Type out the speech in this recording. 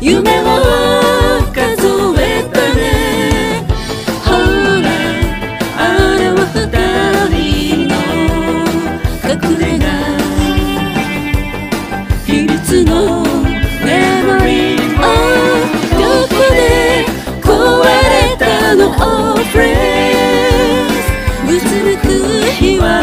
夢を数えたね。ほらあれは二人の隠れ家、秘密のメモリー。どこで壊れたの All friends、うつむく日は